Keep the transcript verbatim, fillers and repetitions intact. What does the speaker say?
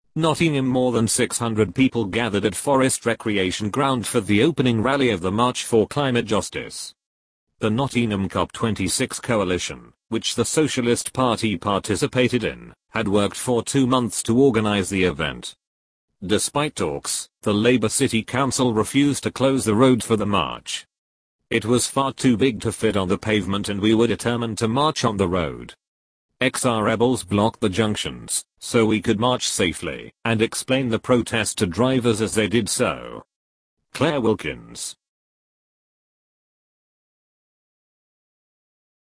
Nottingham. More than six hundred people gathered at Forest Recreation Ground for the opening rally of the March for Climate Justice. The Nottingham COP twenty-six coalition, which the Socialist Party participated in, had worked for two months to organize the event. Despite talks, the Labour City Council refused to close the road for the march. It was far too big to fit on the pavement and we were determined to march on the road. X R rebels blocked the junctions, so we could march safely, and explain the protest to drivers as they did so. Claire Wilkins,